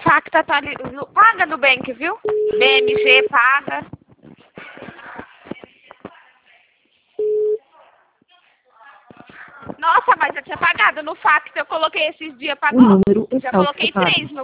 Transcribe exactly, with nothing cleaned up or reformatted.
Pacta tá ali. Paga Nubank, viu? B M G paga. Nossa, mas eu tinha pagado no Facta, eu coloquei esses dias, O pagou? número Já está coloquei ocupado. três no